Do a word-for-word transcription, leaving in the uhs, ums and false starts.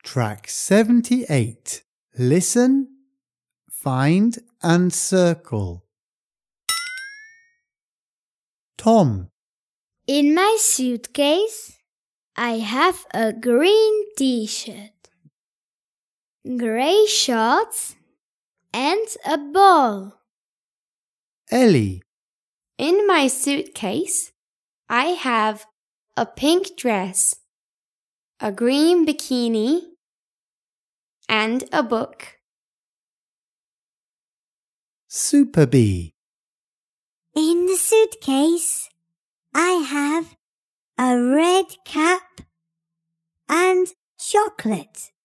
Track seventy-eight. Listen, find and circle. Tom. In my suitcase, I have a green t-shirt, grey shorts and a ball. Ellie. In my suitcase, I have a pink dress, a green bikini, and a book. Super Bee. In the suitcase, I have a red cap and chocolate.